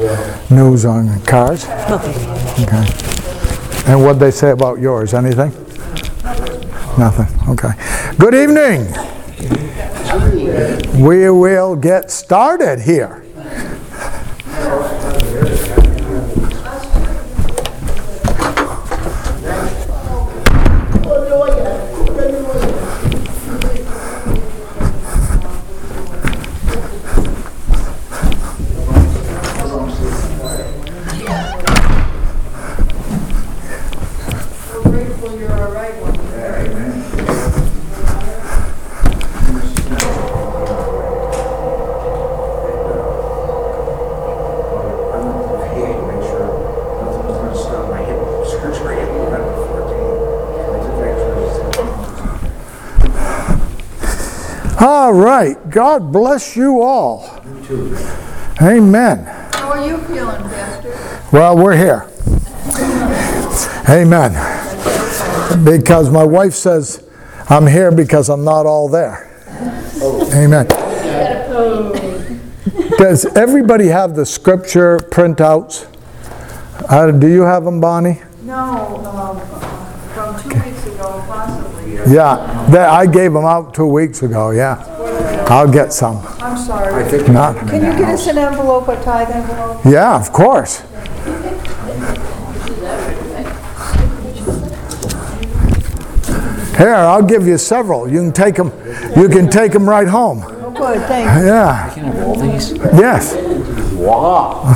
news on cars? Okay. And what'd they say about yours? Anything? Nothing. Okay. Good evening. We will get started here. All right. God bless you all. You too. Amen. How are you feeling, Pastor? Well, we're here. Amen. Because my wife says I'm here because I'm not all there. Amen. Does everybody have the scripture printouts? Do you have them, Bonnie? No, from 2 weeks ago, possibly. Yeah, I gave them out 2 weeks ago, yeah. I'll get some. I'm sorry. Not, Can you get us an envelope, a tithe envelope? yeah, of course. Here, I'll give you several. You can take them. You can take them right home. Oh, good, thank you. Yeah. Can I have all these? Yes. Wow.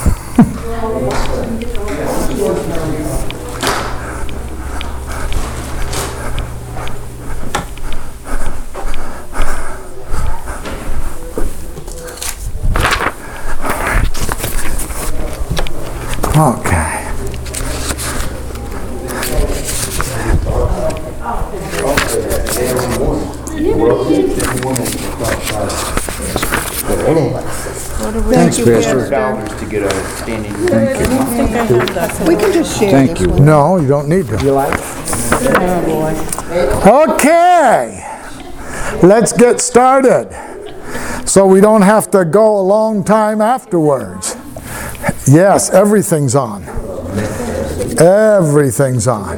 Okay. Thanks, Pastor. $1,000 to get a standing. We can just share Thank this you. one. No, you don't need to. Okay. Let's get started. So we don't have to go a long time afterwards. Yes, everything's on. Everything's on.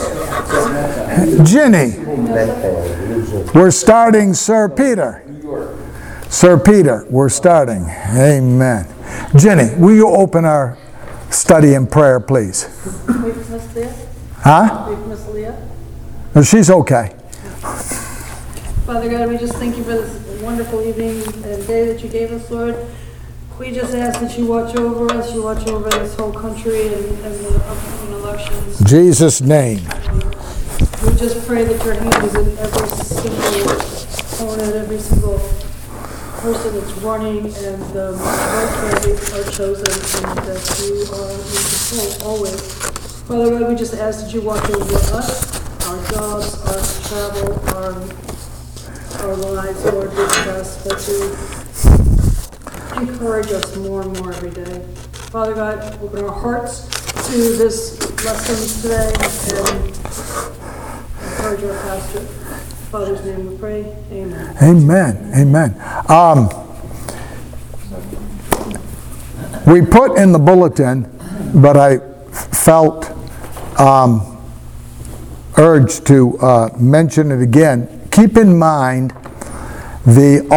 Ginny, we're starting Sir Peter. Sir Peter, we're starting. Amen. Ginny, will you open our study in prayer, please? With Miss Leah? Huh? With Miss Leah? No, she's okay. Father God, we just thank you for this wonderful evening and day that you gave us, Lord. We just ask that you watch over us, you watch over this whole country and the upcoming elections. Jesus' name. We just pray that your hand is in every single opponent, every single person that's running, and the right candidates are chosen, and that you are in control always. Father God, we just ask that you watch over us, our jobs, our travel, our lives, Lord. We just ask that you encourage us more and more every day. Father God, open our hearts to this lesson today and encourage our pastor. In Father's name we pray. Amen. Amen. Amen. We put in the bulletin, but I felt urged to mention it again. Keep in mind the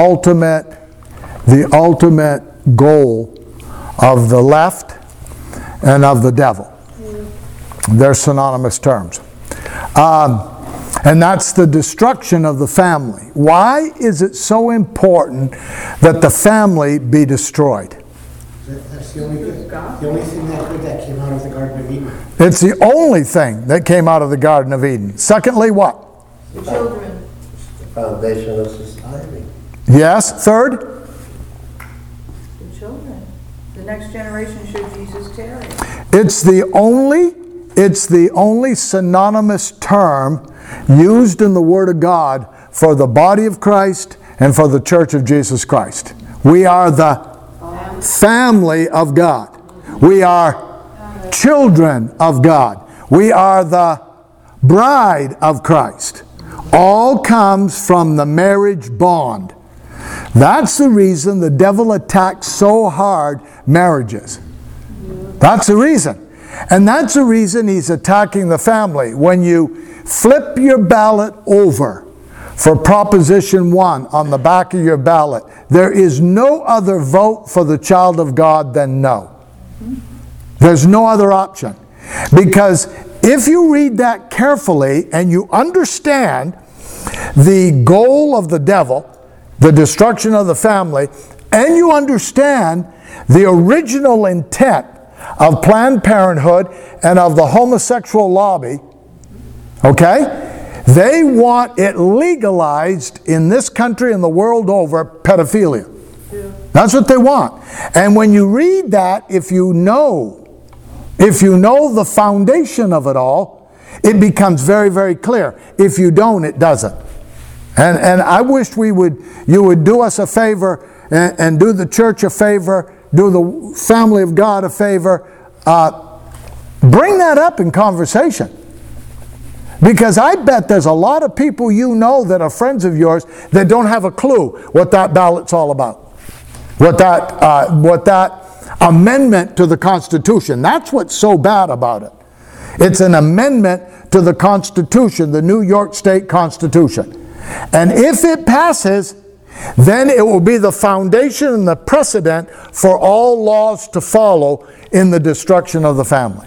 ultimate goal of the left and of the devil. They're synonymous terms. And that's the destruction of the family. Why is it so important that the family be destroyed? That's the only thing that good that came out of the Garden of Eden. It's the only thing that came out of the Garden of Eden. Secondly, what? The children. The foundation of society. Yes. Third? The children. The next generation should Jesus tarry. It's the only synonymous term used in the Word of God for the body of Christ and for the Church of Jesus Christ. We are the family of God. We are children of God. We are the bride of Christ. All comes from the marriage bond. That's the reason the devil attacks so hard marriages. That's the reason. And that's the reason he's attacking the family. When you flip your ballot over for Proposition 1 on the back of your ballot, there is no other vote for the child of God than no. There's no other option. Because if you read that carefully and you understand the goal of the devil, the destruction of the family, and you understand the original intent of Planned Parenthood and of the homosexual lobby, okay? They want it legalized in this country and the world over, pedophilia. Yeah. That's what they want. And when you read that, if you know the foundation of it all, it becomes very, very clear. If you don't, it doesn't. And I wish you would do us a favor and do the church a favor, do the family of God a favor. Bring that up in conversation. Because I bet there's a lot of people you know that are friends of yours that don't have a clue what that ballot's all about. What that amendment to the Constitution. That's what's so bad about it. It's an amendment to the Constitution, the New York State Constitution. And if it passes, then it will be the foundation and the precedent for all laws to follow in the destruction of the family.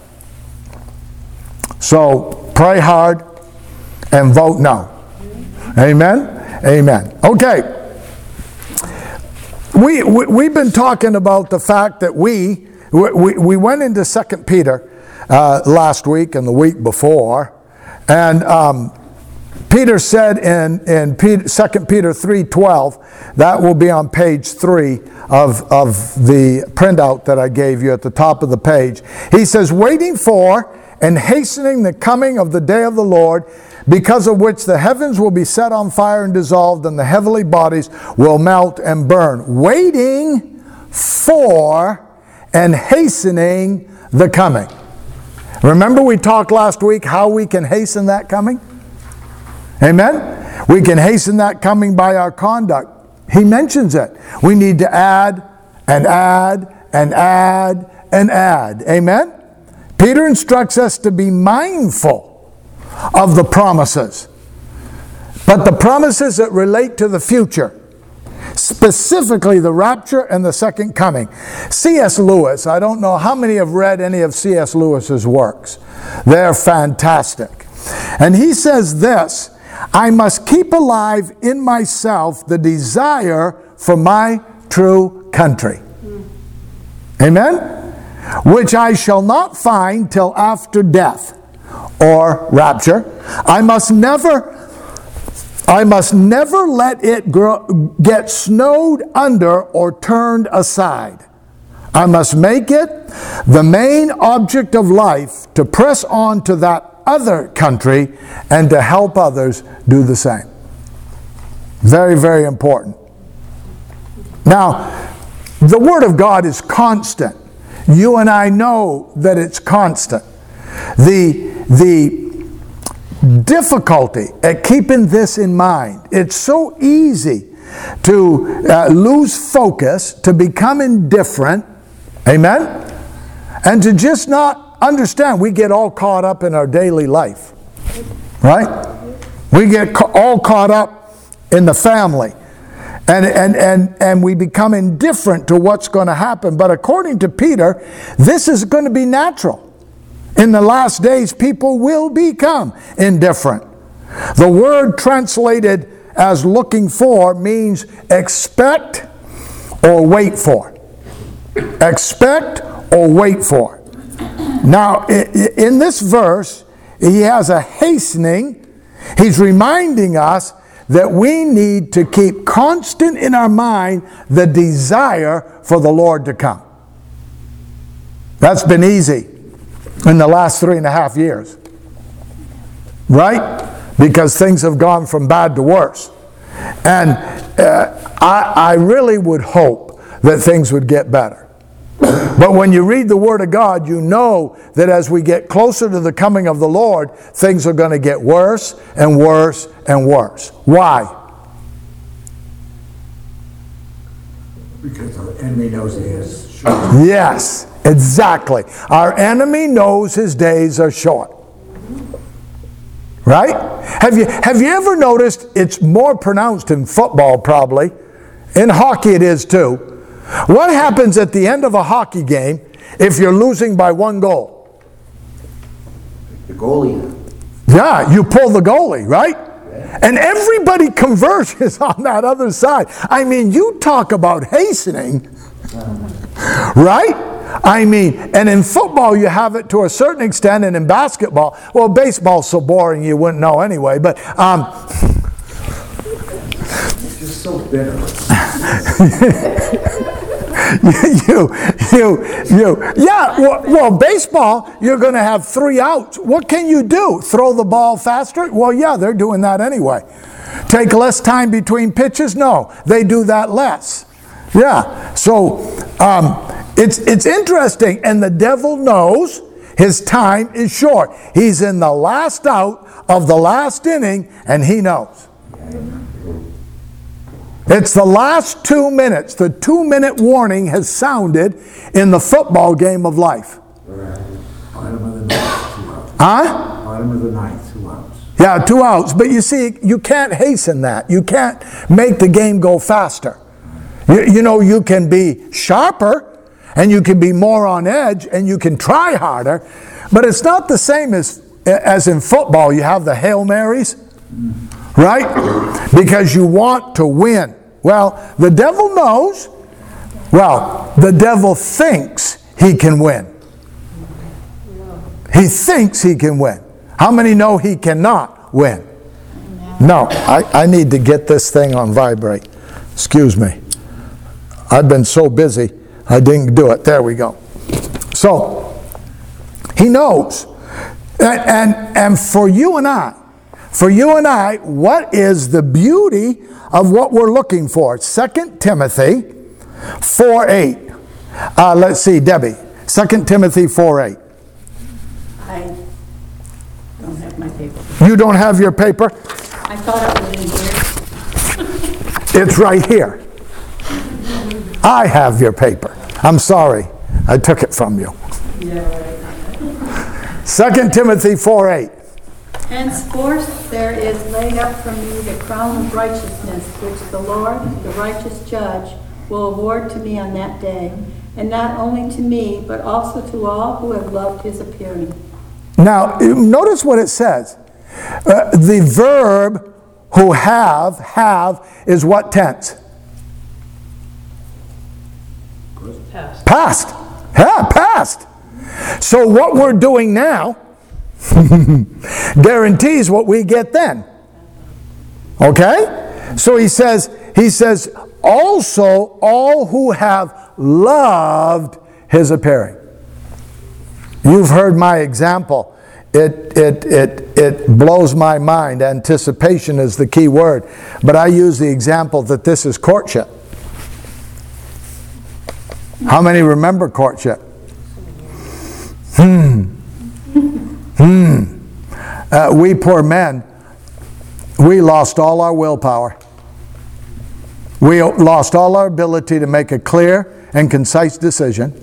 So pray hard and vote no. Amen? Amen. Okay. We've been talking about the fact that we went into 2 Peter last week and the week before, and Peter said in 2 Peter 3:12, that will be on page 3 of the printout that I gave you at the top of the page. He says, waiting for and hastening the coming of the day of the Lord, because of which the heavens will be set on fire and dissolved, and the heavenly bodies will melt and burn. Waiting for and hastening the coming. Remember we talked last week how we can hasten that coming? Amen? We can hasten that coming by our conduct. He mentions it. We need to add and add and add and add. Amen? Peter instructs us to be mindful of the promises. But the promises that relate to the future. Specifically the rapture and the second coming. C.S. Lewis, I don't know how many have read any of C.S. Lewis's works. They're fantastic. And he says this, I must keep alive in myself the desire for my true country. Amen? Which I shall not find till after death or rapture. I must never let it get snowed under or turned aside. I must make it the main object of life to press on to that other country and to help others do the same. Very, very important. Now, the Word of God is constant. You and I know that it's constant. The difficulty at keeping this in mind, it's so easy to lose focus, to become indifferent, amen, and to just not understand. We get all caught up in our daily life, right? We get all caught up in the family, and we become indifferent to what's going to happen. But according to Peter, this is going to be natural. In the last days, people will become indifferent. The word translated as looking for means expect or wait for. Expect or wait for. Now, in this verse, he has a hastening. He's reminding us that we need to keep constant in our mind the desire for the Lord to come. That's been easy in the last 3.5 years. Right? Because things have gone from bad to worse. And I really would hope that things would get better. But when you read the Word of God, you know that as we get closer to the coming of the Lord, things are going to get worse and worse and worse. Why? Because the enemy knows he is. Yes. Exactly. Our enemy knows his days are short. Right? Have you ever noticed it's more pronounced in football probably? In hockey it is too. What happens at the end of a hockey game if you're losing by 1 goal? The goalie. Yeah, you pull the goalie, right? And everybody converges on that other side. I mean, you talk about hastening, right? I mean, and in football you have it to a certain extent, and in basketball, well, baseball's so boring you wouldn't know anyway, but It's just so bitter. well, baseball, you're going to have 3 outs. What can you do? Throw the ball faster? Well, yeah, they're doing that anyway. Take less time between pitches? No, they do that less. Yeah, so it's interesting, and the devil knows his time is short. He's in the last out of the last inning, and he knows. It's the last 2 minutes. The 2-minute warning has sounded in the football game of life. Bottom of the ninth, 2 outs. Huh? Bottom of the ninth, 2 outs. Yeah, 2 outs. But you see, you can't hasten that. You can't make the game go faster. You know, you can be sharper, and you can be more on edge, and you can try harder, but it's not the same as in football. You have the Hail Marys, right? Because you want to win. Well, the devil knows. Well, the devil thinks he can win. He thinks he can win. How many know he cannot win? No, I need to get this thing on vibrate. Excuse me. I've been so busy, I didn't do it. There we go. So, he knows. And for you and I, what is the beauty of what we're looking for? 2 Timothy 4:8. Let's see, Debbie. 2 Timothy 4:8. I don't have my paper. You don't have your paper? I thought it was in here. It's right here. I have your paper. I'm sorry. I took it from you. 2 Timothy 4:8. Henceforth there is laid up for me the crown of righteousness, which the Lord, the righteous judge, will award to me on that day, and not only to me, but also to all who have loved his appearing. Now, notice what it says. The verb who have is what tense? Past. Yeah, past. So what we're doing now guarantees what we get then. Okay? So he says, also all who have loved his appearing. You've heard my example. It blows my mind. Anticipation is the key word. But I use the example that this is courtship. How many remember courtship? We poor men, we lost all our willpower. We lost all our ability to make a clear and concise decision.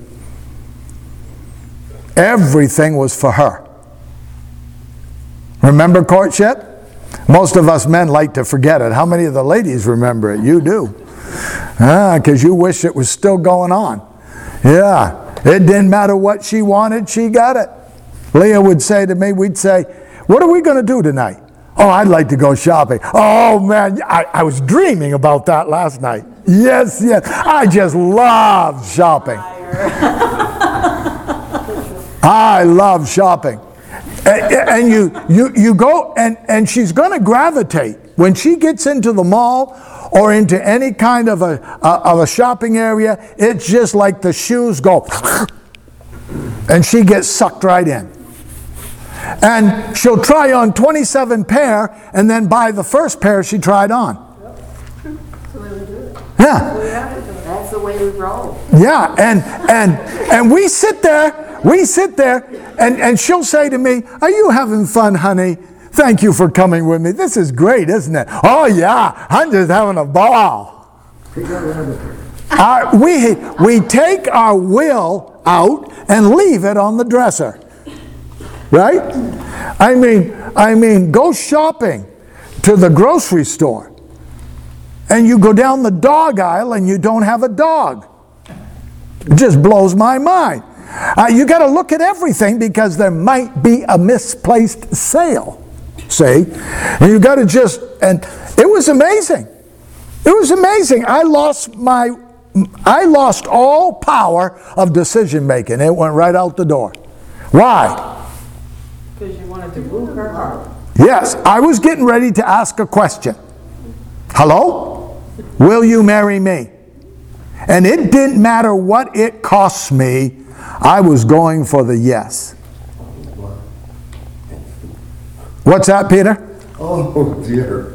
Everything was for her. Remember courtship? Most of us men like to forget it. How many of the ladies remember it? You do. Because you wish it was still going on. Yeah. It didn't matter what she wanted, she got it. Leah would say to me, we'd say, what are we going to do tonight? Oh, I'd like to go shopping. Oh, man, I was dreaming about that last night. Yes. I just love shopping. I love shopping. And you go, and she's going to gravitate. When she gets into the mall or into any kind of a shopping area, it's just like the shoes go, and she gets sucked right in. And she'll try on 27 pair and then buy the first pair she tried on. That's the way we do it. Yeah. That's the way we roll. Yeah, and we sit there, and she'll say to me, are you having fun, honey? Thank you for coming with me. This is great, isn't it? Oh, yeah, I'm just having a ball. We take our will out and leave it on the dresser. Right? I mean, go shopping to the grocery store and you go down the dog aisle and you don't have a dog. It just blows my mind. You got to look at everything because there might be a misplaced sale. See? And you got to and it was amazing. It was amazing. I lost all power of decision making. It went right out the door. Why? Because you wanted to woo her heart. Yes, I was getting ready to ask a question. Hello? Will you marry me? And it didn't matter what it cost me, I was going for the yes. What's that, Peter? Oh, dear.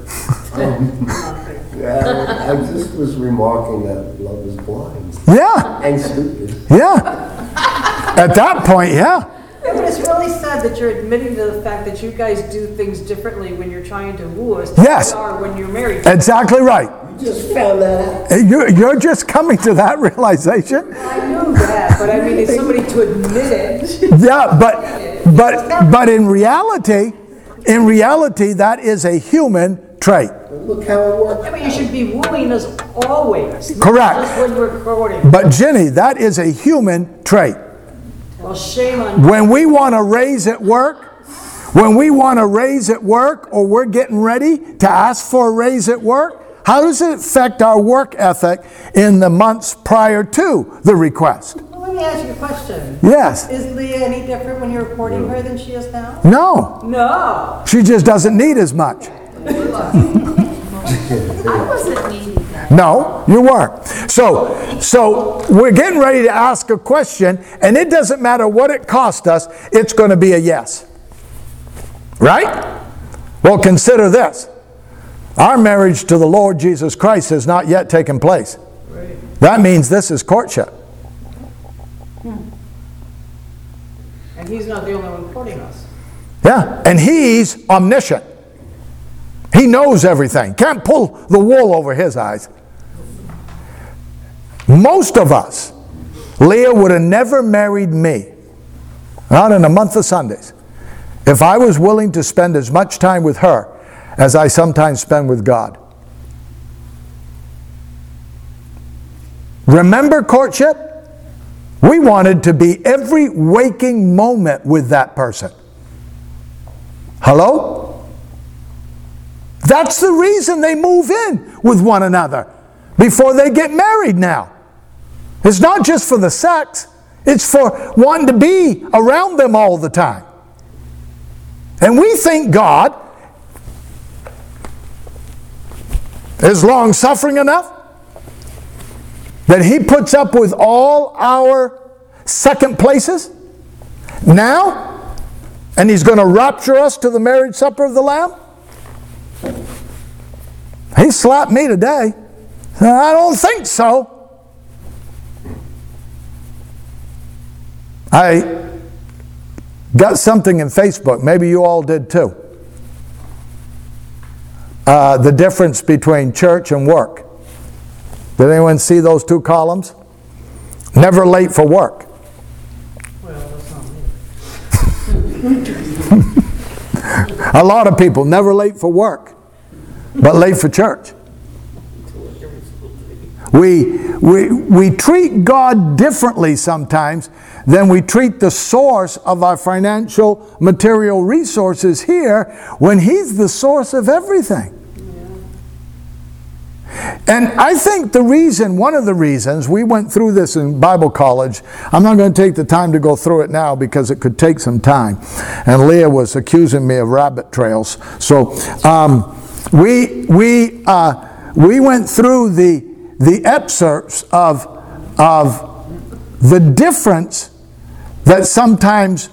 Yeah, I just was remarking that love is blind. Yeah, And stupid. yeah. At that point, yeah. Yeah, but it's really sad that you're admitting to the fact that you guys do things differently when you're trying to woo us Yes. than you are when you're married. Exactly right. You just found that out. You're just coming to that realization. I knew that, but I mean, it's somebody to admit it. Yeah, but in reality, that is a human trait. Look how it worked. I mean, you should be wooing us always. not Correct. Just when we're recording. But Ginny, that is a human trait. Well, shame on you. When we want to raise at work, or we're getting ready to ask for a raise at work, how does it affect our work ethic in the months prior to the request? Well, let me ask you a question. Yes. Is Leah any different when you're reporting her than she is now? No. No. She just doesn't need as much. I wasn't needing that. No, you weren't. So we're getting ready to ask a question, and it doesn't matter what it cost us, it's going to be a yes. Right? Well, consider this. Our marriage to the Lord Jesus Christ has not yet taken place. Right. That means this is courtship. And he's not the only one courting us. Yeah, and He's omniscient. He knows everything. Can't pull the wool over His eyes. Most of us, Leah would have never married me, not in a month of Sundays, if I was willing to spend as much time with her as I sometimes spend with God. Remember courtship? We wanted to be every waking moment with that person. Hello? That's the reason they move in with one another before they get married now. It's not just for the sex. It's for wanting to be around them all the time. And we think God is long-suffering enough that He puts up with all our second places now, and He's going to rapture us to the marriage supper of the Lamb? He slapped me today. I don't think so. I got something in Facebook. Maybe you all did too. The difference between church and work. Did anyone see those two columns? Never late for work. Well, that's not me. A lot of people never late for work, but late for church. We treat God differently sometimes than we treat the source of our financial material resources here when He's the source of everything. And I think one of the reasons, we went through this in Bible college. I'm not going to take the time to go through it now because it could take some time. And Leah was accusing me of rabbit trails. So we went through the excerpts of the difference that sometimes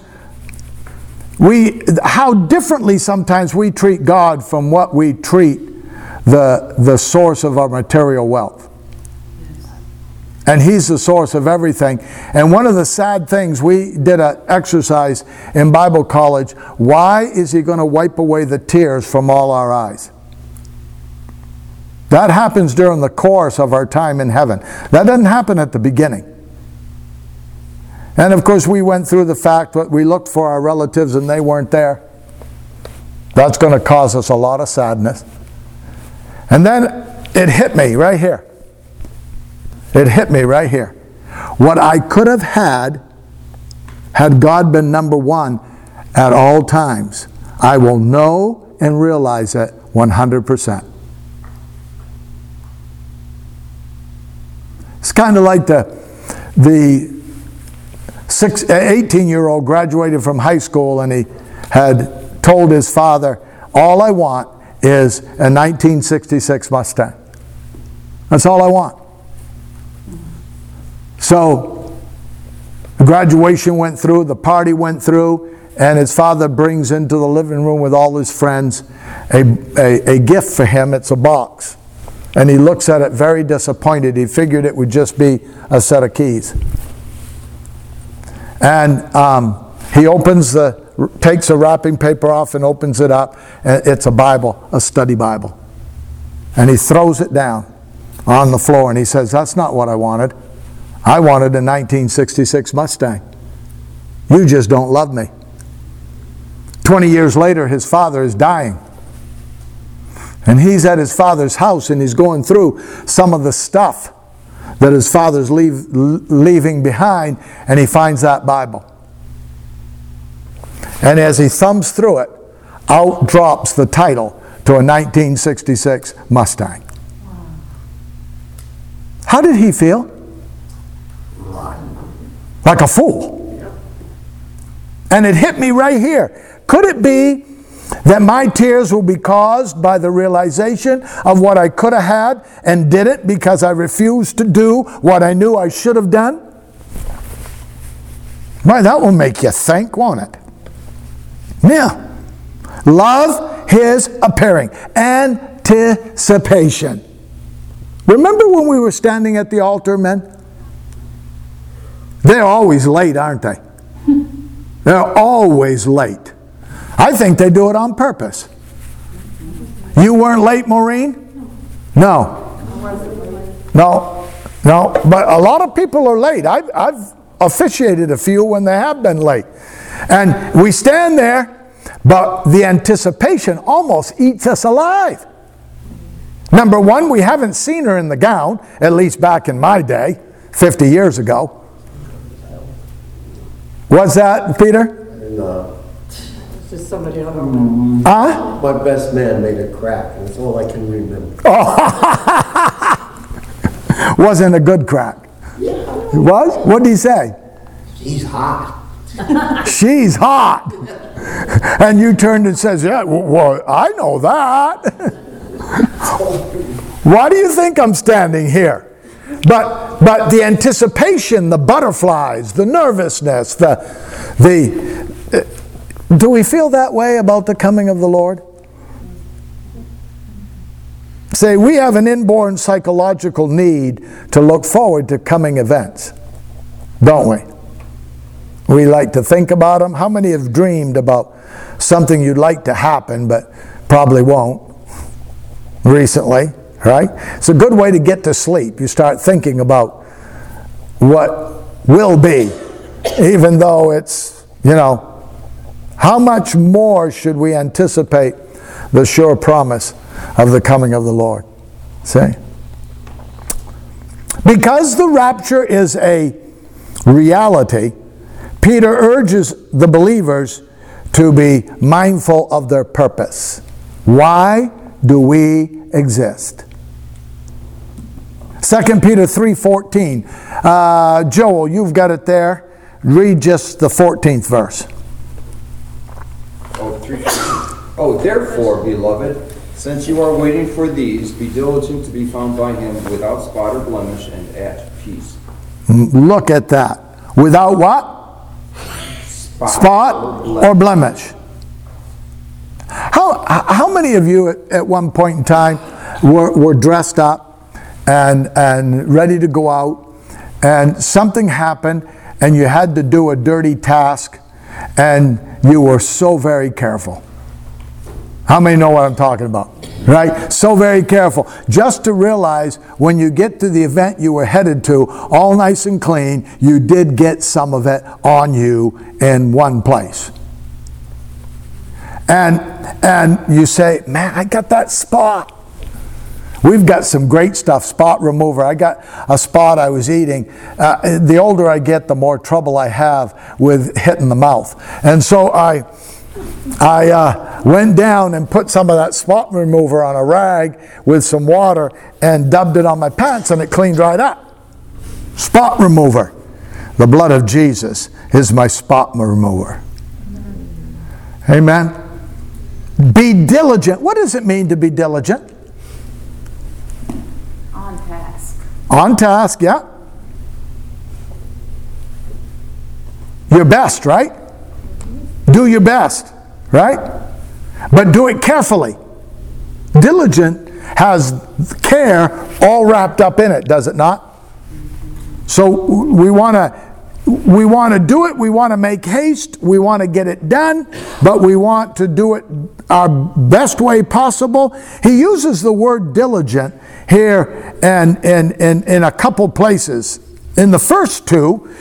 how differently sometimes we treat God from what we treat the source of our material wealth. And He's the source of everything. And one of the sad things, we did an exercise in Bible college. Why is He going to wipe away the tears from all our eyes? That happens during the course of our time in heaven. That doesn't happen at the beginning. And of course we went through the fact that we looked for our relatives and they weren't there. That's going to cause us a lot of sadness. And then it hit me right here. It hit me right here. What I could have had God been number one at all times, I will know and realize it 100%. It's kind of like the 18-year-old graduated from high school and he had told his father, all I want is a 1966 Mustang. That's all I want. So the graduation went through, the party went through, and his father brings into the living room with all his friends a gift for him. It's a box. And he looks at it very disappointed. He figured it would just be a set of keys. And he takes the wrapping paper off and opens it up. And it's a Bible, a study Bible. And he throws it down on the floor and he says, that's not what I wanted. I wanted a 1966 Mustang. You just don't love me. 20 years later, his father is dying. And he's at his father's house and he's going through some of the stuff that his father's leaving behind, and he finds that Bible. And as he thumbs through it, out drops the title to a 1966 Mustang. How did he feel? Like a fool. And it hit me right here. Could it be that my tears will be caused by the realization of what I could have had and didn't because I refused to do what I knew I should have done? Why, that will make you think, won't it? Yeah. Love His appearing. Anticipation. Remember when we were standing at the altar, men? They're always late, aren't they? They're always late. I think they do it on purpose. You weren't late, Maureen? No. But a lot of people are late. I've officiated a few when they have been late. And we stand there, but the anticipation almost eats us alive. Number one, we haven't seen her in the gown, at least back in my day, 50 years ago. What's that, Peter? Just somebody I don't know. Huh? My best man made a crack, and that's all I can remember. Wasn't a good crack. Yeah. It was? What did he say? She's hot. She's hot. And you turned and says, yeah, well, I know that. Why do you think I'm standing here? But the anticipation, the butterflies, the nervousness, do we feel that way about the coming of the Lord? Say, we have an inborn psychological need to look forward to coming events, don't we? We like to think about them. How many have dreamed about something you'd like to happen but probably won't recently, right? It's a good way to get to sleep. You start thinking about what will be, even though it's, how much more should we anticipate the sure promise of the coming of the Lord? See? Because the rapture is a reality, Peter urges the believers to be mindful of their purpose. Why do we exist? 2 Peter 3:14. Joel, you've got it there. Read just the 14th verse. Therefore, beloved, since you are waiting for these, be diligent to be found by Him without spot or blemish and at peace. Look at that. Without what? Spot or blemish. How many of you at one point in time were dressed up and ready to go out, and something happened and you had to do a dirty task and you were so very careful? How many know what I'm talking about? Right? So very careful. Just to realize when you get to the event you were headed to, all nice and clean, you did get some of it on you in one place. And you say, man, I got that spot. We've got some great stuff, spot remover. I got a spot I was eating. The older I get, the more trouble I have with hitting the mouth. And so I went down and put some of that spot remover on a rag with some water and dubbed it on my pants, and it cleaned right up. Spot remover. The blood of Jesus is my spot remover. Amen. Be diligent. What does it mean to be diligent? On task. On task, yeah. Your best, right? Do your best, right? But do it carefully. Diligent has care all wrapped up in it, does it not? So we want to do it, we want to make haste, we want to get it done, but we want to do it our best way possible. He uses the word diligent here and in a couple places. In the first two,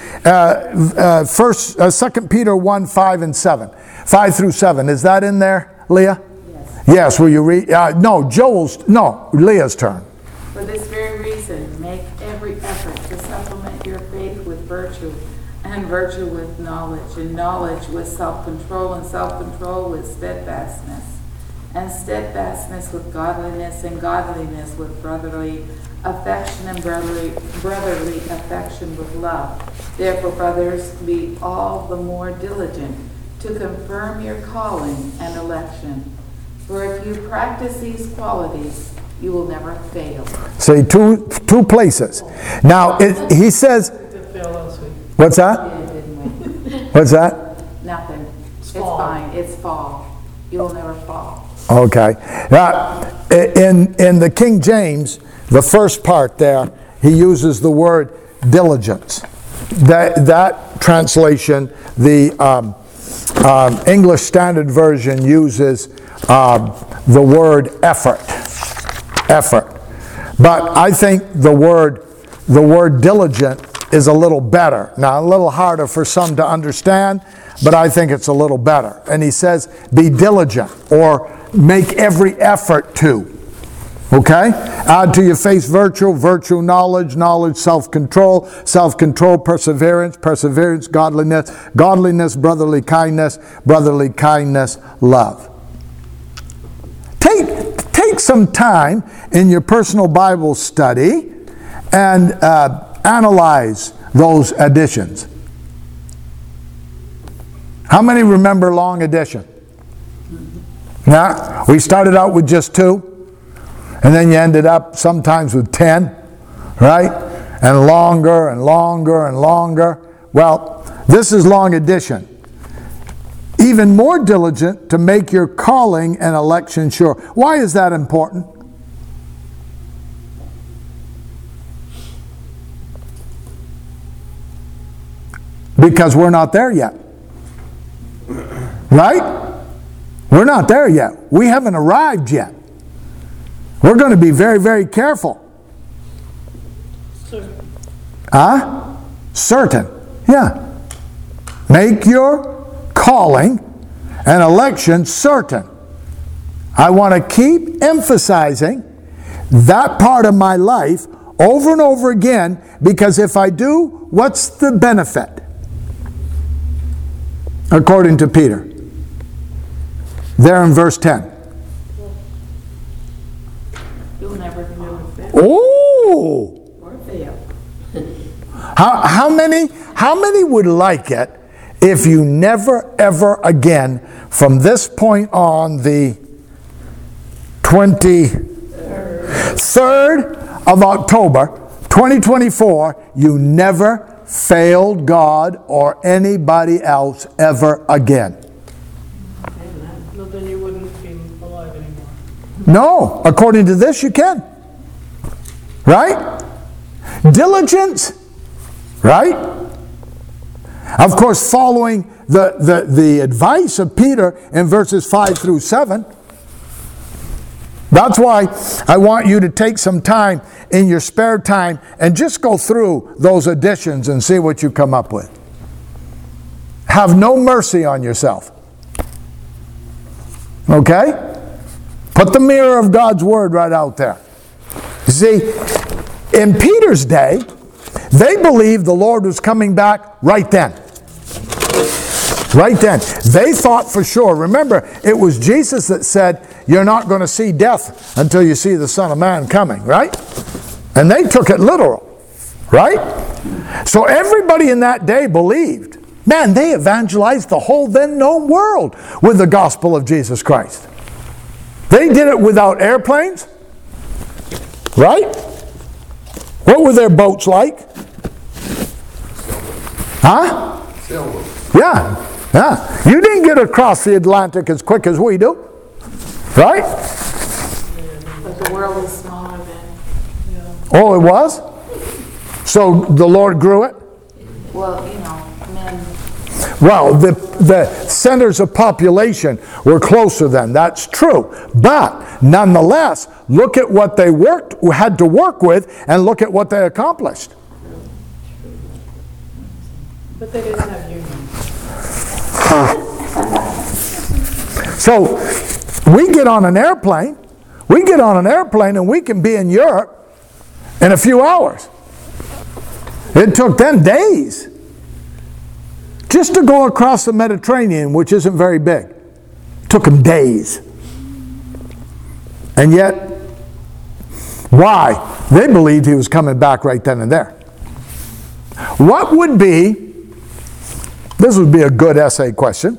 2 Peter 1, 5 and 7. 5 through 7. Is that in there, Leah? Yes. Yes, will you read? Leah's turn. For this very reason, make every effort to supplement your faith with virtue, and virtue with knowledge, and knowledge with self-control, and self-control with steadfastness, and steadfastness with godliness, and godliness with brotherly affection, and brotherly affection with love. Therefore, brothers, be all the more diligent to confirm your calling and election. For if you practice these qualities, you will never fail. See, two places. Now, he says... What's that? What's that? Nothing. It's fine. It's fall. You will never fall. Okay. Now, in the King James, the first part there, he uses the word diligence. That translation, the English Standard Version uses the word effort. Effort. But I think the word diligent is a little better. Now, a little harder for some to understand, but I think it's a little better. And he says, be diligent, or make every effort to. Okay? Add to your faith virtue, virtue knowledge, knowledge self-control, self-control perseverance, perseverance godliness, godliness brotherly kindness, brotherly kindness love. Take some time in your personal Bible study and analyze those additions. How many remember long addition? Yeah, we started out with just 2, and then you ended up sometimes with 10, right? And longer and longer and longer. Well, this is long addition. Even more diligent to make your calling and election sure. Why is that important? Because we're not there yet. Right? We're not there yet. We haven't arrived yet. We're going to be very, very careful. Certain. Certain. Yeah. Make your calling and election certain. I want to keep emphasizing that part of my life over and over again, because if I do, what's the benefit? According to Peter. There in verse 10. You'll never fail. Oh! Or fail. How many would like it if you never ever again, from this point on, the 23rd of October 2024, you never failed God or anybody else ever again? No, then you wouldn't be alive anymore. No, according to this you can. Right? Diligence. Right? Of course, following the advice of Peter in verses 5 through 7, That's why I want you to take some time in your spare time and just go through those editions and see what you come up with. Have no mercy on yourself. Okay? Put the mirror of God's Word right out there. See, in Peter's day, they believed the Lord was coming back right then. Right then. They thought for sure. Remember, it was Jesus that said, you're not going to see death until you see the Son of Man coming, right? And they took it literal, right? So everybody in that day believed. Man, they evangelized the whole then known world with the gospel of Jesus Christ. They did it without airplanes, right? What were their boats like? Huh? Yeah. Yeah. You didn't get across the Atlantic as quick as we do. Right? But the world is smaller than. Oh, it was? So the Lord grew it? Well, men. Well, the centers of population were closer then. That's true. But nonetheless, look at what they had to work with, and look at what they accomplished. But they didn't have unions. So we get on an airplane. We get on an airplane and we can be in Europe in a few hours. It took them days just to go across the Mediterranean, which isn't very big. It took them days. And yet, why? They believed he was coming back right then and there. What would be, this would be a good essay question,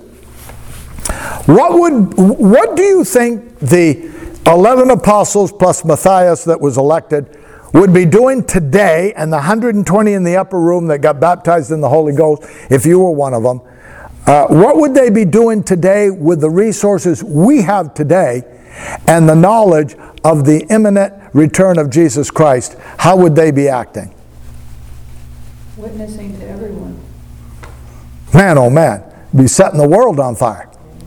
what do you think the 11 apostles plus Matthias that was elected would be doing today, and the 120 in the upper room that got baptized in the Holy Ghost, if you were one of them, what would they be doing today with the resources we have today and the knowledge of the imminent return of Jesus Christ? How would they be acting? Witnessing to everyone. Man, oh man, be setting the world on fire.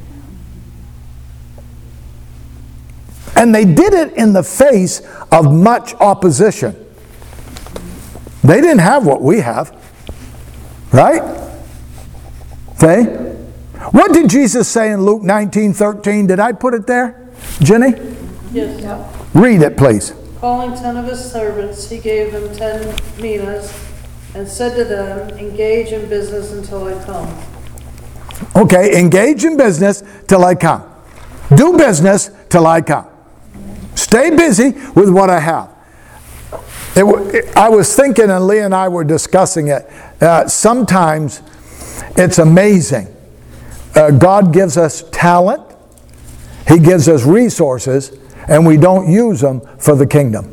And they did it in the face of much opposition. They didn't have what we have. Right? Okay? What did Jesus say in Luke 19:13? Did I put it there? Jenny? Yes. Read it, please. Calling 10 of his servants, he gave them 10 minas and said to them, engage in business until I come. Okay, engage in business till I come. Do business till I come. Stay busy with what I have. I was thinking, and Lee and I were discussing it, sometimes it's amazing. God gives us talent, He gives us resources, and we don't use them for the kingdom.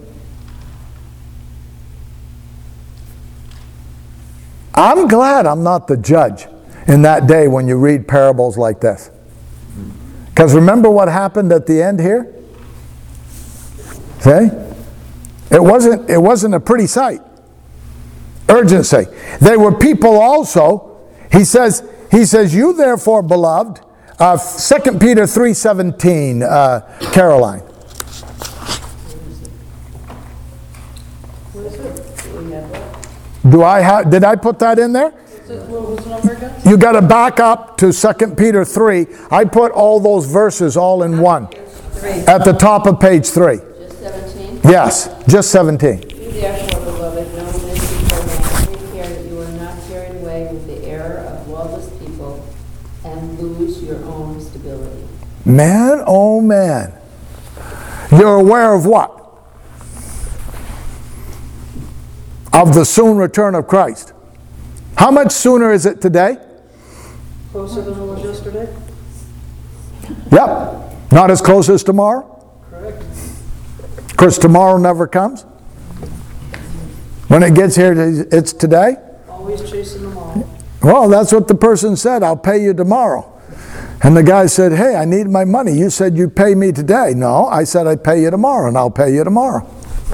I'm glad I'm not the judge in that day when you read parables like this. Because remember what happened at the end here? See? It wasn't a pretty sight. Urgency. They were people also. He says, you therefore, beloved, 2 Peter 3:17, Caroline. Did I put that in there? What was the number again? You got to back up to 2 Peter 3. I put all those verses all in one. At the top of page 3. Just 17? Yes, just 17. You therefore, beloved, know this beforehand. Take care that you are not carried away with the error of lawless people and lose your own stability. Man, oh man. You're aware of what? Of the soon return of Christ. How much sooner is it today? Closer than it was yesterday? Yep. Not as close as tomorrow? Correct. Of course, tomorrow never comes. When it gets here, it's today. Always chasing them all. Well, that's what the person said. I'll pay you tomorrow. And the guy said, hey, I need my money. You said you'd pay me today. No, I said I'd pay you tomorrow, and I'll pay you tomorrow.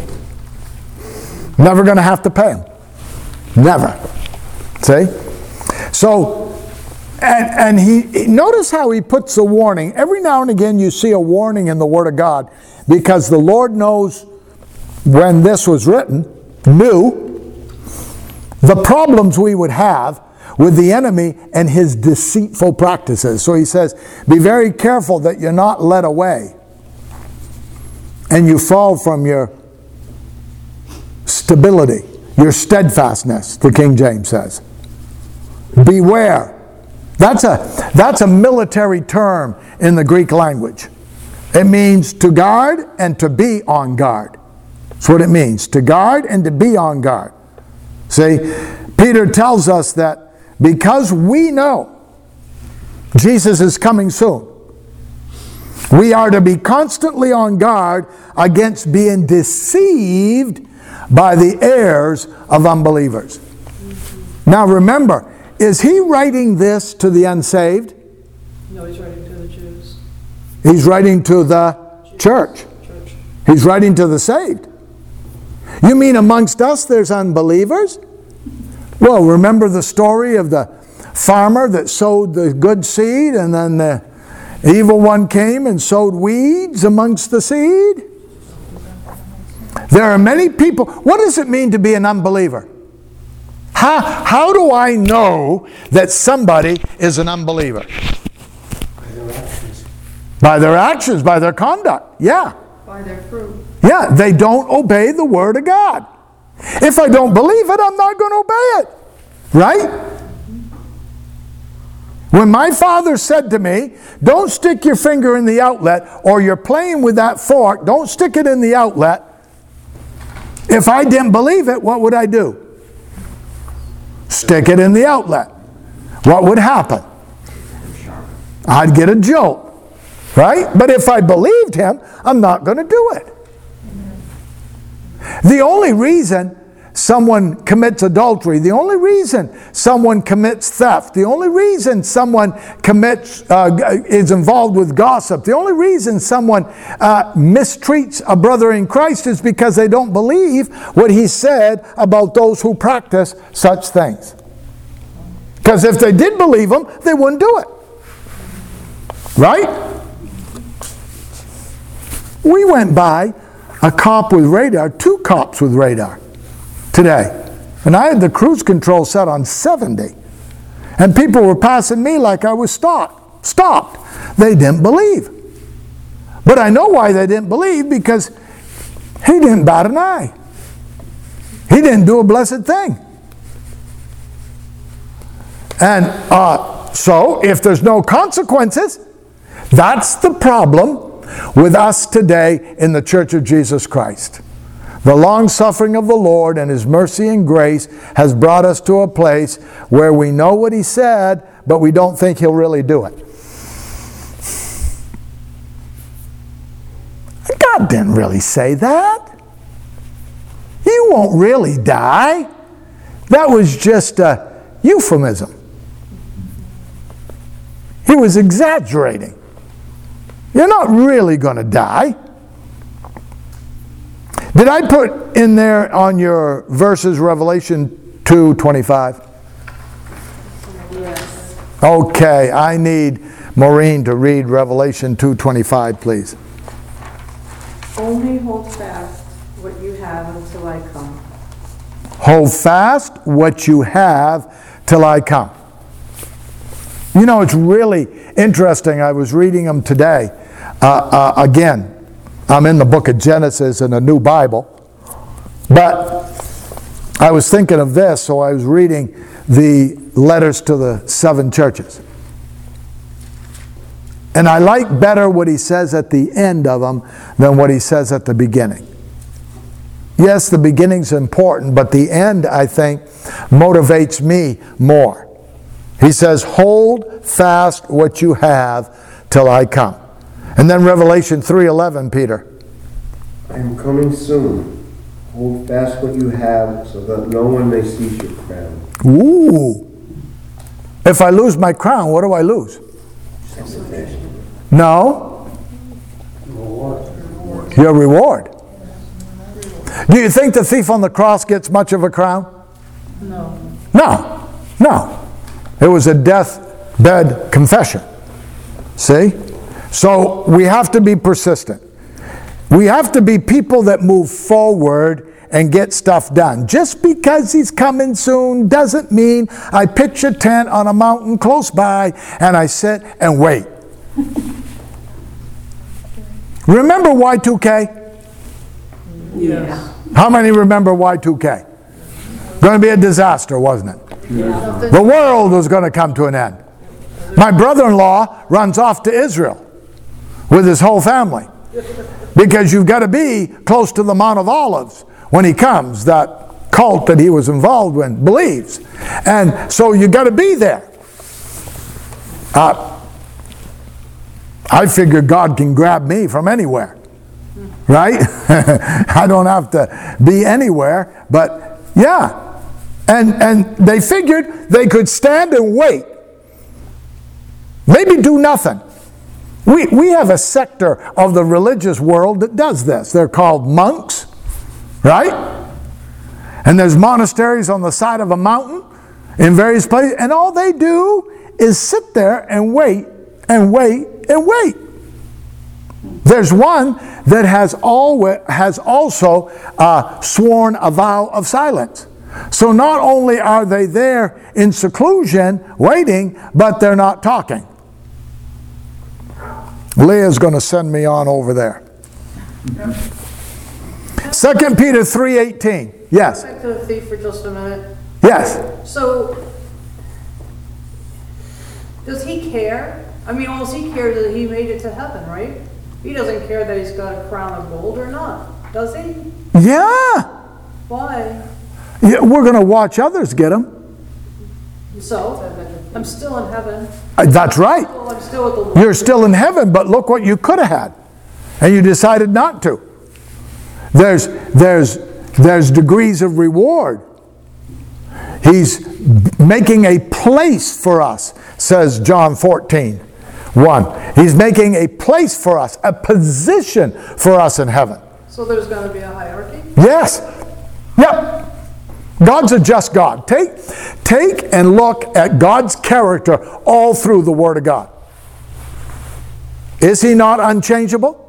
Never going to have to pay him. Never. See? So, And he notice how he puts a warning. Every now and again you see a warning in the Word of God, because the Lord knows when this was written, knew the problems we would have with the enemy and his deceitful practices. So he says, be very careful that you're not led away and you fall from your stability, your steadfastness, the King James says. Beware. That's a military term in the Greek language. It means to guard and to be on guard. That's what it means, to guard and to be on guard. See, Peter tells us that because we know Jesus is coming soon, we are to be constantly on guard against being deceived by the errors of unbelievers. Now remember, is he writing this to the unsaved? No, he's writing to the Jews. He's writing to the church. He's writing to the saved. You mean amongst us there's unbelievers? Well, remember the story of the farmer that sowed the good seed and then the evil one came and sowed weeds amongst the seed? There are many people. What does it mean to be an unbeliever? How do I know that somebody is an unbeliever? By their actions. By their actions, by their conduct. Yeah. By their fruit. Yeah, they don't obey the Word of God. If I don't believe it, I'm not going to obey it. Right? When my father said to me, don't stick your finger in the outlet, or you're playing with that fork, don't stick it in the outlet. If I didn't believe it, what would I do? Stick it in the outlet. What would happen? I'd get a jolt. Right? But if I believed him, I'm not going to do it. The only reason someone commits adultery, the only reason someone commits theft, the only reason someone is involved with gossip, the only reason someone mistreats a brother in Christ is because they don't believe what he said about those who practice such things. Because if they did believe him, they wouldn't do it. Right? We went by a cop with radar, 2 cops with radar today. And I had the cruise control set on 70. And people were passing me like I was stopped. They didn't believe. But I know why they didn't believe, because he didn't bat an eye. He didn't do a blessed thing. And so if there's no consequences, that's the problem with us today in the Church of Jesus Christ. The long-suffering of the Lord and his mercy and grace has brought us to a place where we know what he said, but we don't think he'll really do it. God didn't really say that. You won't really die. That was just a euphemism. He was exaggerating. You're not really going to die. Did I put in there on your verses Revelation 2:25? Yes. Okay, I need Maureen to read Revelation 2:25, please. Only hold fast what you have until I come. Hold fast what you have till I come. You know, it's really interesting. I was reading them today. Again, I'm in the book of Genesis in a new Bible. But I was thinking of this, so I was reading the letters to the 7 churches. And I like better what he says at the end of them than what he says at the beginning. Yes, the beginning's important, but the end, I think, motivates me more. He says, hold fast what you have till I come. And then Revelation 3:11, Peter. I am coming soon. Hold fast what you have so that no one may seize your crown. Ooh. If I lose my crown, what do I lose? No. Your reward. Do you think the thief on the cross gets much of a crown? No. No. No. It was a death bed confession. See? So we have to be persistent. We have to be people that move forward and get stuff done. Just because he's coming soon doesn't mean I pitch a tent on a mountain close by and I sit and wait. Remember Y2K? Yes. How many remember Y2K? Going to be a disaster, wasn't it? The world was going to come to an end. My brother-in-law runs off to Israel with his whole family. Because you've got to be close to the Mount of Olives when he comes, that cult that he was involved in believes. And so you've got to be there. I figure God can grab me from anywhere. Right? I don't have to be anywhere, but yeah. And they figured they could stand and wait. Maybe do nothing. We have a sector of the religious world that does this. They're called monks, right? And there's monasteries on the side of a mountain in various places, and all they do is sit there and wait and wait and wait. There's one that has also sworn a vow of silence. So not only are they there in seclusion waiting, but they're not talking. Leah's going to send me on over there. 2 Peter 3:18. Yes. Back to the thief for just a minute. Yes. So, does he care? I mean, all he cares is that he made it to heaven, right? He doesn't care that he's got a crown of gold or not, does he? Yeah. Why? Yeah, we're going to watch others get them. So, I'm still in heaven. That's right. Well, I'm still with the Lord. You're still in heaven, but look what you could have had. And you decided not to. There's degrees of reward. He's making a place for us, says John 14:1. He's making a place for us, a position for us in heaven. So there's going to be a hierarchy? Yes. Yep. God's a just God. Take and look at God's character all through the Word of God. Is he not unchangeable?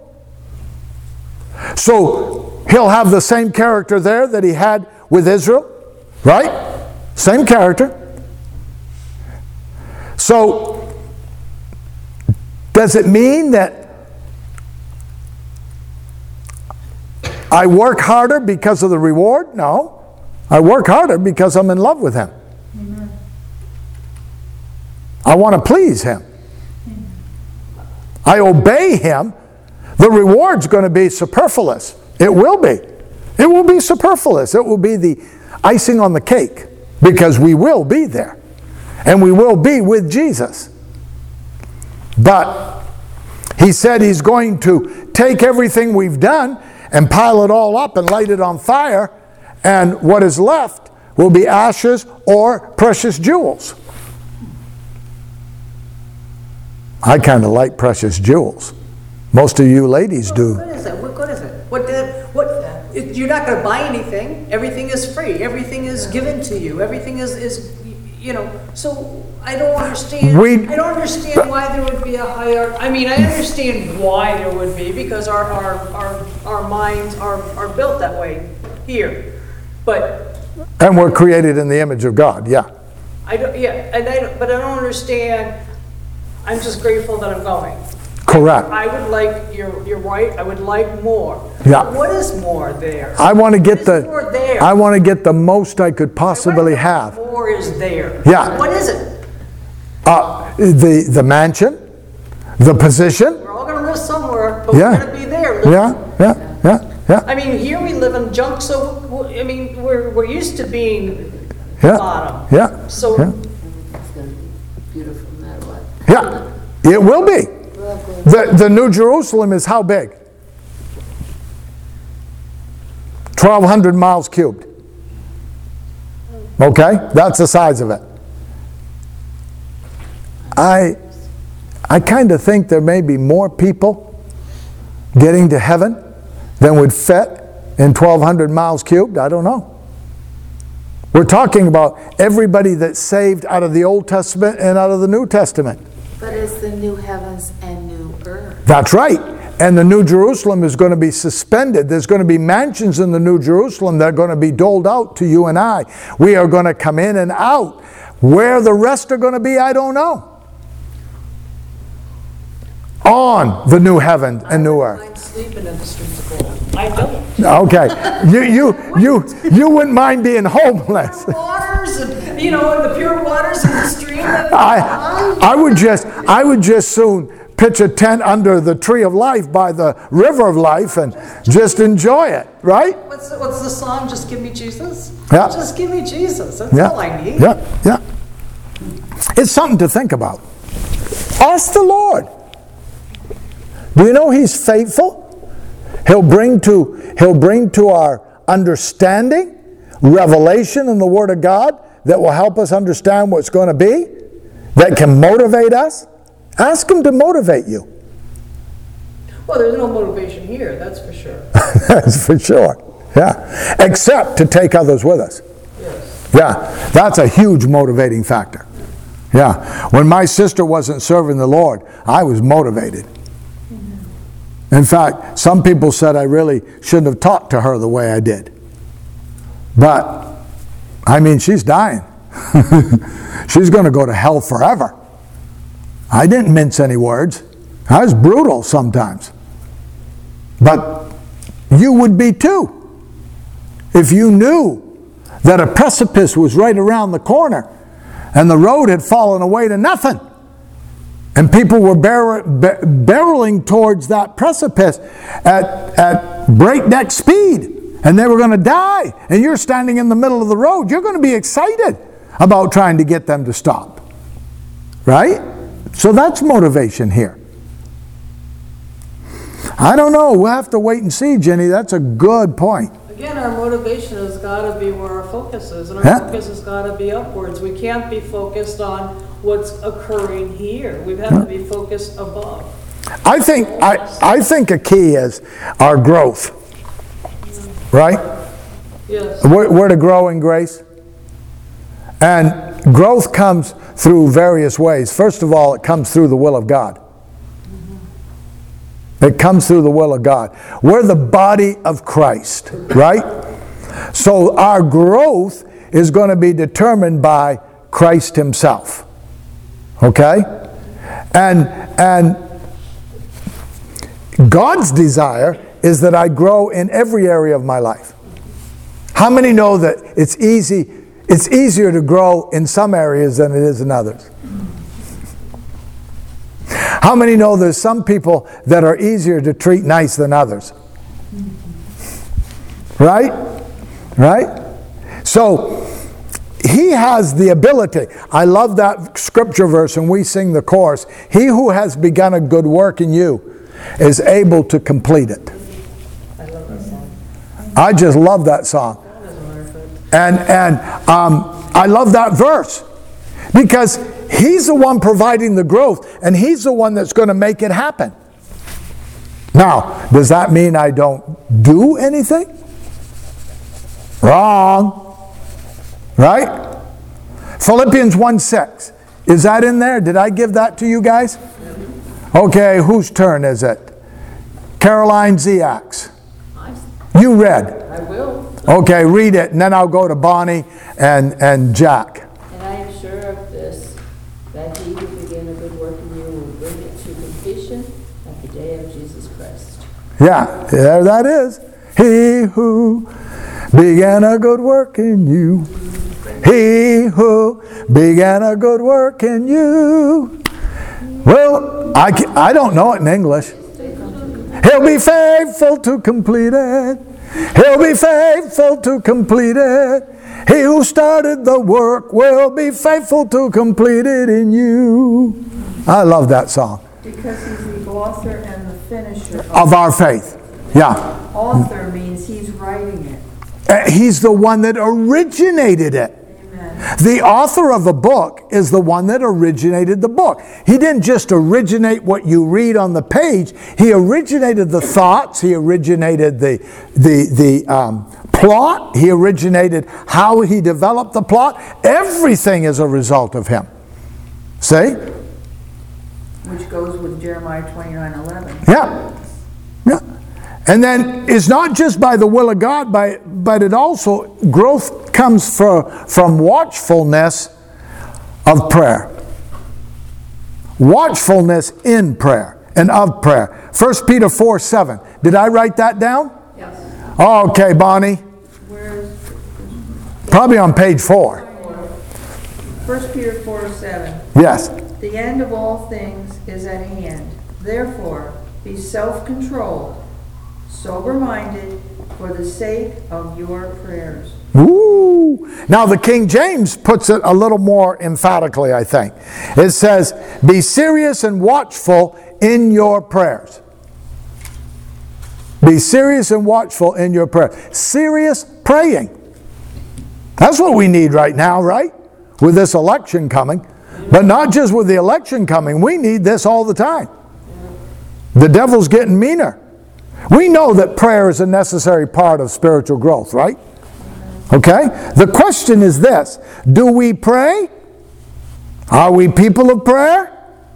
So he'll have the same character there that he had with Israel, right? Same character. So does it mean that I work harder because of the reward? No. I work harder because I'm in love with him. Amen. I want to please him. I obey him. The reward's going to be superfluous. It will be. It will be superfluous. It will be the icing on the cake because we will be there. And we will be with Jesus. But he said he's going to take everything we've done and pile it all up and light it on fire, and what is left will be ashes or precious jewels. I kind of like precious jewels. Most of you ladies do. What is it? What good is it? You're not going to buy anything. Everything is free. Everything is given to you. Everything is so I don't understand. I don't understand why there would be a hierarchy. I mean, I understand why there would be, because our minds are built that way here. And we're created in the image of God, yeah. But I don't understand. I'm just grateful that I'm going. Correct. I would like, you're right, I would like more. Yeah. What is more there? I want to get more there? I want to get the most I could possibly have. More is there. Yeah. What is it? The mansion, the position. We're all going to live somewhere, but we're going to be there. Yeah. I mean, here we live in junk, so I mean, we're used to being bottom. Yeah. So It's going to be beautiful no matter what. Yeah, it will be. The New Jerusalem is how big? 1,200 miles cubed. Okay, that's the size of it. I kind of think there may be more people getting to heaven than would fit in 1,200 miles cubed. I don't know. We're talking about everybody that's saved out of the Old Testament and out of the New Testament. But it's the new heavens and new earth. That's right. And the New Jerusalem is going to be suspended. There's going to be mansions in the New Jerusalem that are going to be doled out to you and I. We are going to come in and out. Where the rest are going to be, I don't know. On the new heaven and new earth. I'm sleeping in the streets of gold. I don't. Okay. You wouldn't mind being homeless. Pure waters and, the pure waters in the stream. I would just soon pitch a tent under the tree of life by the river of life and just enjoy it, right? What's the song? Just give me Jesus? Yeah. Just give me Jesus. That's all I need. Yeah. It's something to think about. Ask the Lord. Do you know He's faithful? He'll bring to our understanding revelation in the Word of God that will help us understand what's going to be, that can motivate us. Ask Him to motivate you. Well, there's no motivation here, that's for sure. That's for sure. Yeah. Except to take others with us. Yes. Yeah. That's a huge motivating factor. Yeah. When my sister wasn't serving the Lord, I was motivated. In fact, some people said I really shouldn't have talked to her the way I did. But, she's dying. She's going to go to hell forever. I didn't mince any words. I was brutal sometimes. But you would be too. If you knew that a precipice was right around the corner and the road had fallen away to nothing, and people were barreling towards that precipice at breakneck speed, and they were going to die, and you're standing in the middle of the road, you're going to be excited about trying to get them to stop. Right? So that's motivation here. I don't know. We'll have to wait and see, Jenny. That's a good point. Again, our motivation has got to be where our focus is, and our focus has got to be upwards. We can't be focused on what's occurring here. We have to be focused above. I think a key is our growth. Right? Yes. We're to grow in grace. And growth comes through various ways. First of all, it comes through the will of God. It comes through the will of God. We're the body of Christ, right? So our growth is going to be determined by Christ Himself. Okay? And God's desire is that I grow in every area of my life. How many know that it's easier to grow in some areas than it is in others? How many know there's some people that are easier to treat nice than others? Right? Right? So, He has the ability. I love that scripture verse, and we sing the chorus. He who has begun a good work in you is able to complete it. I love that song. I just love that song. And I love that verse because He's the one providing the growth, and He's the one that's going to make it happen. Now, does that mean I don't do anything? Wrong. Right? Philippians 1:6. Is that in there? Did I give that to you guys? Okay, whose turn is it? Caroline Ziax. You read. I will. Okay, read it, and then I'll go to Bonnie and Jack. And I am sure of this, that He who began a good work in you will bring it to completion at the day of Jesus Christ. Yeah, there that is. He who began a good work in you. He who began a good work in you. Well, I don't know it in English. He'll be faithful to complete it. He'll be faithful to complete it. He who started the work will be faithful to complete it in you. I love that song. Because He's the author and the finisher Of our faith. Yeah. Author means He's writing it. He's the one that originated it. The author of the book is the one that originated the book. He didn't just originate what you read on the page. He originated the thoughts. He originated the plot. He originated how he developed the plot. Everything is a result of him. See? Which goes with Jeremiah 29:11. Yeah. Yeah. And then it's not just by the will of God, but it also, growth comes from watchfulness of prayer. Watchfulness in prayer and of prayer. 1 Peter 4:7. Did I write that down? Yes. Okay, Bonnie. Where's Probably on page 4. 1 Peter 4:7? Yes. The end of all things is at hand. Therefore, be self-controlled, sober-minded, for the sake of your prayers. Woo! Now the King James puts it a little more emphatically, I think. It says, be serious and watchful in your prayers. Be serious and watchful in your prayer. Serious praying. That's what we need right now, right? With this election coming. But not just with the election coming. We need this all the time. The devil's getting meaner. We know that prayer is a necessary part of spiritual growth, right? Okay? The question is this. Do we pray? Are we people of prayer?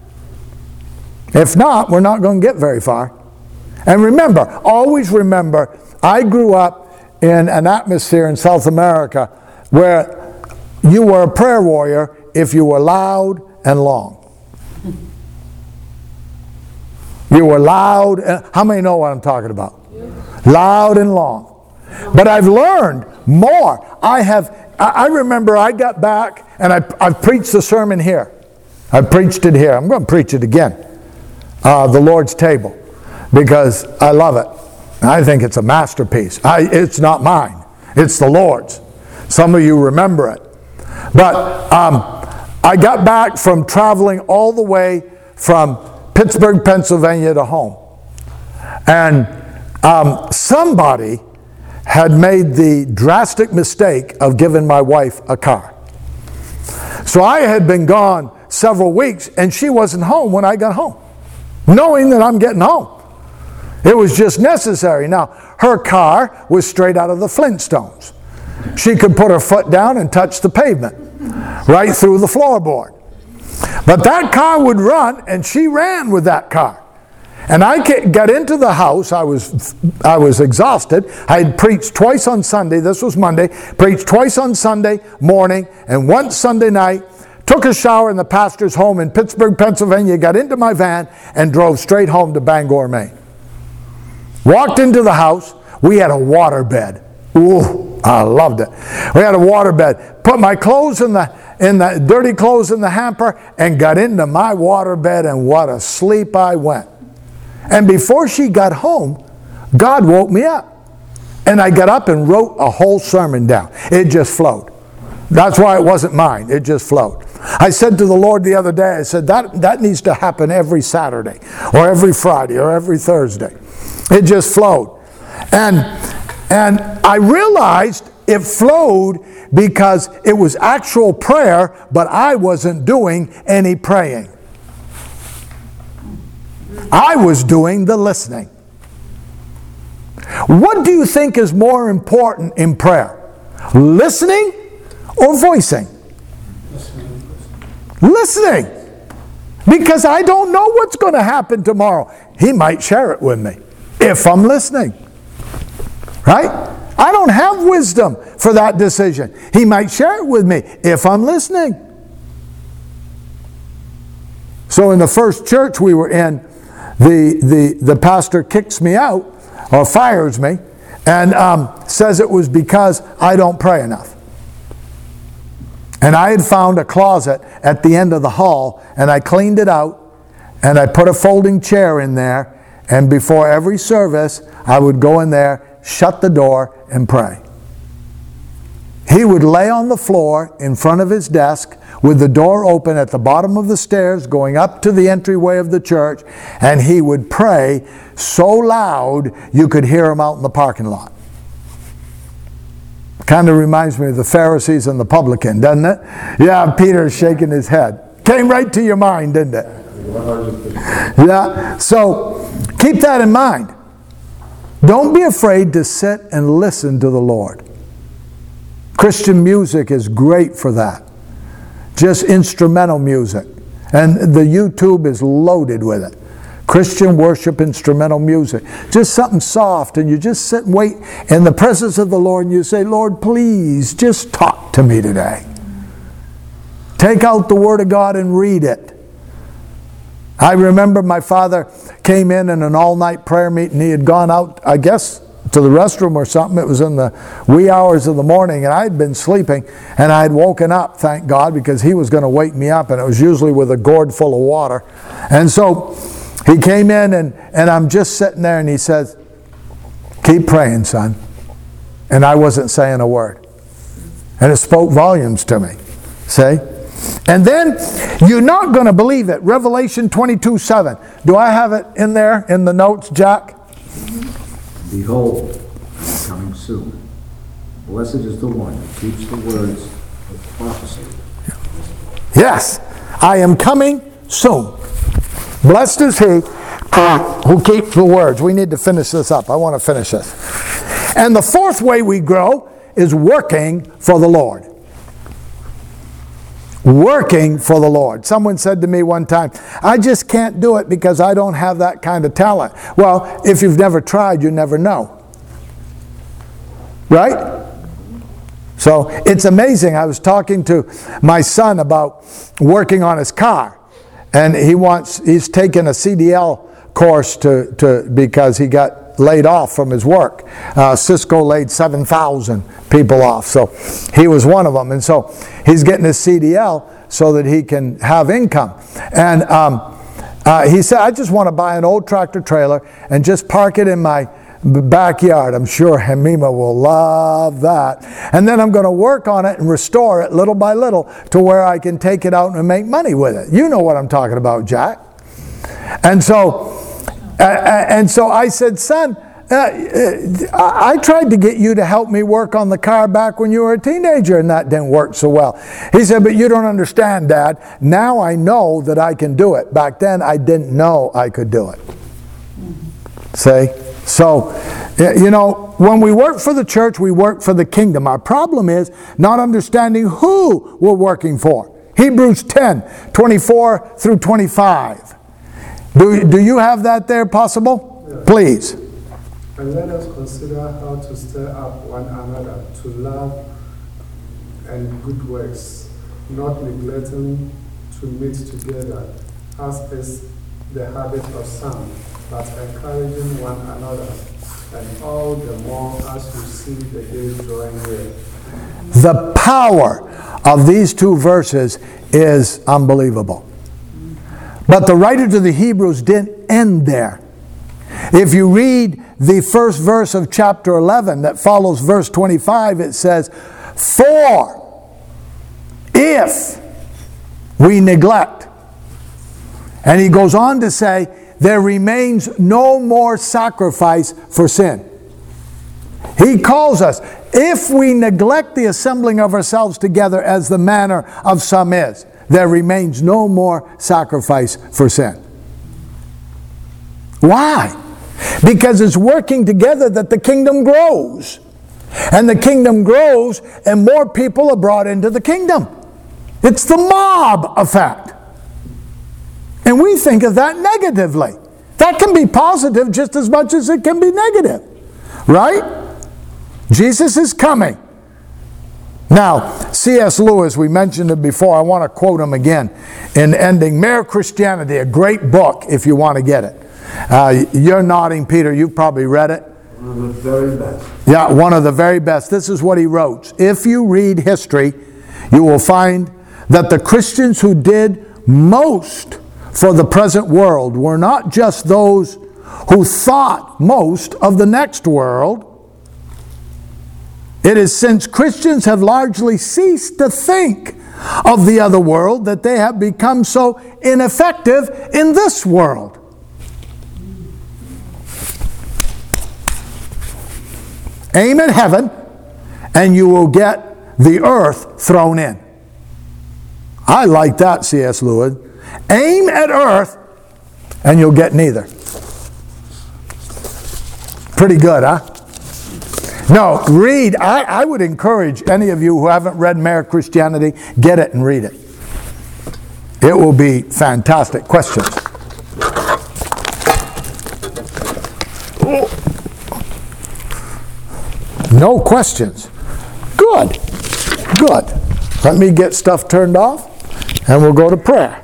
If not, we're not going to get very far. And remember, always remember, I grew up in an atmosphere in South America where you were a prayer warrior if you were loud and long. You were loud. How many know what I'm talking about? Loud and long. But I've learned more. I remember I got back and I've preached the sermon here. I preached it here. I'm going to preach it again. The Lord's table. Because I love it. I think it's a masterpiece. It's not mine. It's the Lord's. Some of you remember it. But I got back from traveling all the way from Pittsburgh, Pennsylvania to home. And somebody had made the drastic mistake of giving my wife a car. So I had been gone several weeks and she wasn't home when I got home, knowing that I'm getting home. It was just necessary. Now, her car was straight out of the Flintstones. She could put her foot down and touch the pavement, right through the floorboard. But that car would run, and she ran with that car. And I got into the house. I was exhausted. I had preached twice on Sunday. This was Monday. Preached twice on Sunday morning and once Sunday night. Took a shower in the pastor's home in Pittsburgh, Pennsylvania. Got into my van and drove straight home to Bangor, Maine. Walked into the house. We had a water bed. Ooh, I loved it. We had a water bed. Put my clothes in the dirty clothes in the hamper and got into my water bed, and what a sleep I went. And before she got home, God woke me up. And I got up and wrote a whole sermon down. It just flowed. That's why it wasn't mine. It just flowed. I said to the Lord the other day, I said, that needs to happen every Saturday or every Friday or every Thursday. It just flowed. And I realized it flowed because it was actual prayer, but I wasn't doing any praying. I was doing the listening. What do you think is more important in prayer? Listening or voicing? Listening. Because I don't know what's going to happen tomorrow. He might share it with me if I'm listening. Right? I don't have wisdom for that decision. He might share it with me if I'm listening. So in the first church we were in, the pastor kicks me out or fires me and says it was because I don't pray enough. And I had found a closet at the end of the hall and I cleaned it out and I put a folding chair in there, and before every service I would go in there, shut the door, and pray. He would lay on the floor in front of his desk with the door open at the bottom of the stairs going up to the entryway of the church, and he would pray so loud you could hear him out in the parking lot. Kind of reminds me of the Pharisees and the publican, doesn't it? Yeah, Peter's shaking his head. Came right to your mind, didn't it? 100%. Yeah, so keep that in mind. Don't be afraid to sit and listen to the Lord. Christian music is great for that. Just instrumental music. And the YouTube is loaded with it. Christian worship instrumental music. Just something soft, and you just sit and wait in the presence of the Lord, and you say, Lord, please just talk to me today. Take out the Word of God and read it. I remember my father came in an all-night prayer meeting. He had gone out, I guess, to the restroom or something. It was in the wee hours of the morning, and I had been sleeping, and I had woken up, thank God, because he was going to wake me up, and it was usually with a gourd full of water. And so he came in, and I'm just sitting there, and he says, keep praying, son. And I wasn't saying a word. And it spoke volumes to me. See? And then, you're not going to believe it. Revelation 22:7. Do I have it in there in the notes, Jack? Behold, I am coming soon. Blessed is the one who keeps the words of prophecy. Yes, I am coming soon. Blessed is he who keeps the words. We need to finish this up. I want to finish this. And the fourth way we grow is working for the Lord. Working for the Lord. Someone said to me one time, I just can't do it because I don't have that kind of talent. Well, if you've never tried, you never know. Right? So it's amazing. I was talking to my son about working on his car. And he's taken a CDL course because he got laid off from his work. Cisco laid 7,000 people off. So he was one of them. And so he's getting his CDL so that he can have income. And he said, I just want to buy an old tractor trailer and just park it in my backyard. I'm sure Hemima will love that. And then I'm going to work on it and restore it little by little to where I can take it out and make money with it. You know what I'm talking about, Jack. And so I said, son, I tried to get you to help me work on the car back when you were a teenager, and that didn't work so well. He said, but you don't understand, Dad. Now I know that I can do it. Back then, I didn't know I could do it. See? So, you know, when we work for the church, we work for the kingdom. Our problem is not understanding who we're working for. Hebrews 10:24 through 25. Do you have that there possible? Yes. Please. And let us consider how to stir up one another to love and good works, not neglecting to meet together, as is the habit of some, but encouraging one another, and all the more as you see the day drawing near. The power of these two verses is unbelievable. But the writer to the Hebrews didn't end there. If you read the first verse of chapter 11 that follows verse 25, it says, for if we neglect. And he goes on to say, there remains no more sacrifice for sin. He calls us, if we neglect the assembling of ourselves together as the manner of some is, there remains no more sacrifice for sin. Why? Because it's working together that the kingdom grows. And the kingdom grows and more people are brought into the kingdom. It's the mob effect. And we think of that negatively. That can be positive just as much as it can be negative. Right? Jesus is coming. Now, C.S. Lewis, we mentioned it before. I want to quote him again in ending. Mere Christianity, a great book if you want to get it. You're nodding, Peter. You've probably read it. One of the very best. Yeah, one of the very best. This is what he wrote. If you read history, you will find that the Christians who did most for the present world were not just those who thought most of the next world. It is since Christians have largely ceased to think of the other world that they have become so ineffective in this world. Aim at heaven, and you will get the earth thrown in. I like that, C.S. Lewis. Aim at earth, and you'll get neither. Pretty good, huh? No, read. I would encourage any of you who haven't read Mere Christianity, get it and read it. It will be fantastic. Questions? No questions. Good. Good. Let me get stuff turned off and we'll go to prayer.